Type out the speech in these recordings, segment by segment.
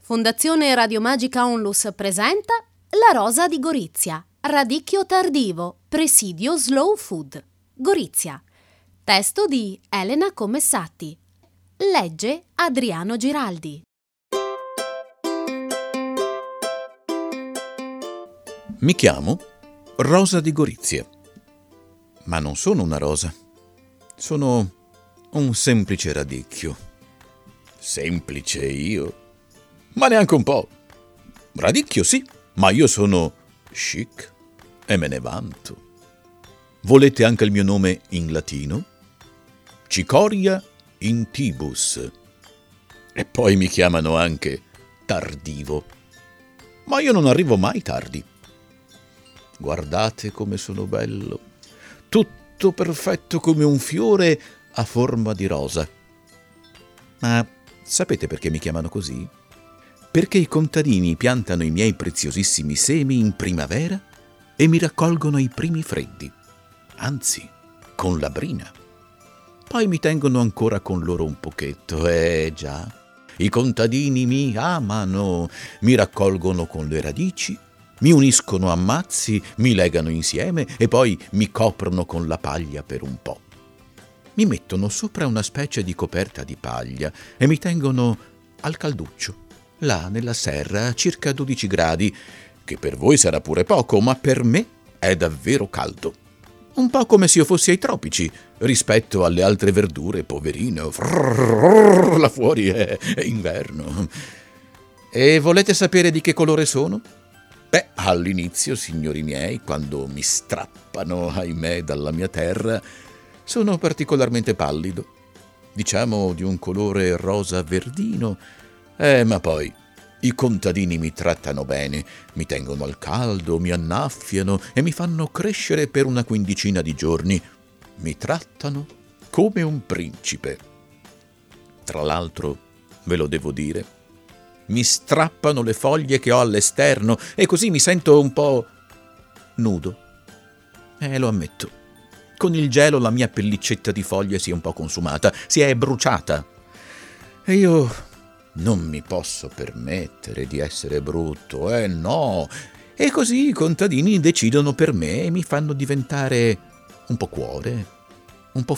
Fondazione Radiomagica Onlus presenta La rosa di Gorizia, radicchio tardivo, presidio slow food. Gorizia. Testo di Elena Commessatti. Legge Adriano Giraldi. Mi chiamo Rosa di Gorizia, ma non sono una rosa. Sono un semplice radicchio. Semplice io? Ma neanche un po'. Radicchio sì, ma io sono chic e me ne vanto. Volete anche il mio nome in latino? Cicoria intibus. E poi mi chiamano anche tardivo. Ma io non arrivo mai tardi. Guardate come sono bello. Tutto perfetto come un fiore a forma di rosa. Ma sapete perché mi chiamano così? Perché i contadini piantano i miei preziosissimi semi in primavera e mi raccolgono i primi freddi, anzi, con la brina. Poi mi tengono ancora con loro un pochetto, già. I contadini mi amano, mi raccolgono con le radici, mi uniscono a mazzi, mi legano insieme e poi mi coprono con la paglia per un po'. Mi mettono sopra una specie di coperta di paglia e mi tengono al calduccio. Là nella serra a circa 12 gradi, che per voi sarà pure poco, ma per me è davvero caldo. Un po' come se io fossi ai tropici, rispetto alle altre verdure, poverino. Là fuori è inverno. E volete sapere di che colore sono? Beh, all'inizio, signori miei, quando mi strappano, ahimè, dalla mia terra, sono particolarmente pallido. Diciamo di un colore rosa verdino. Ma poi i contadini mi trattano bene, mi tengono al caldo, mi annaffiano e mi fanno crescere per una quindicina di giorni. Mi trattano come un principe. Tra l'altro, ve lo devo dire, mi strappano le foglie che ho all'esterno e così mi sento un po' nudo. Lo ammetto. Con il gelo la mia pellicetta di foglie si è un po' consumata, si è bruciata. E io non mi posso permettere di essere brutto, no. E così i contadini decidono per me e mi fanno diventare un po' cuore, un po'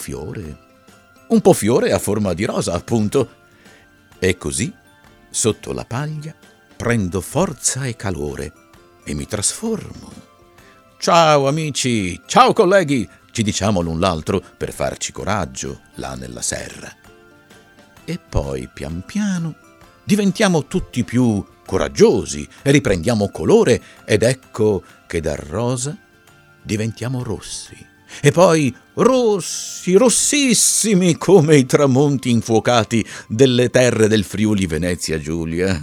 fiore a forma di rosa, appunto. E così, sotto la paglia, prendo forza e calore e mi trasformo. Ciao amici, ciao colleghi, ci diciamo l'un l'altro per farci coraggio là nella serra. E poi pian piano diventiamo tutti più coraggiosi e riprendiamo colore ed ecco che da rosa diventiamo rossi e poi rossi, rossissimi come i tramonti infuocati delle terre del Friuli Venezia Giulia.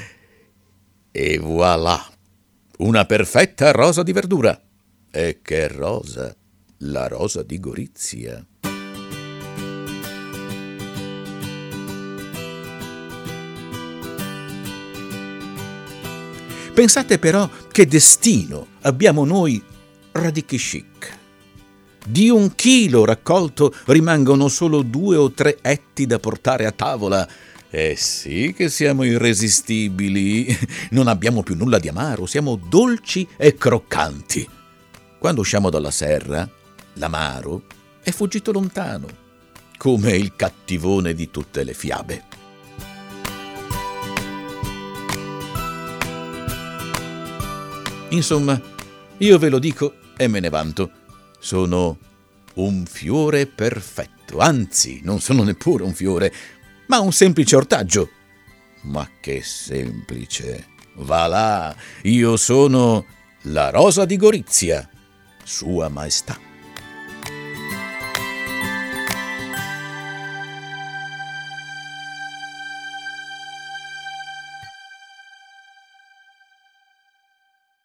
E voilà, una perfetta rosa di verdura. E che rosa, la rosa di Gorizia. Pensate però che destino abbiamo noi radicchi chic. Di 1 chilo raccolto rimangono solo 2 o 3 etti da portare a tavola. Sì che siamo irresistibili, non abbiamo più nulla di amaro, siamo dolci e croccanti. Quando usciamo dalla serra, l'amaro è fuggito lontano, come il cattivone di tutte le fiabe. Insomma, io ve lo dico e me ne vanto. Sono un fiore perfetto, anzi, non sono neppure un fiore, ma un semplice ortaggio. Ma che semplice! Va là, io sono la rosa di Gorizia, Sua Maestà.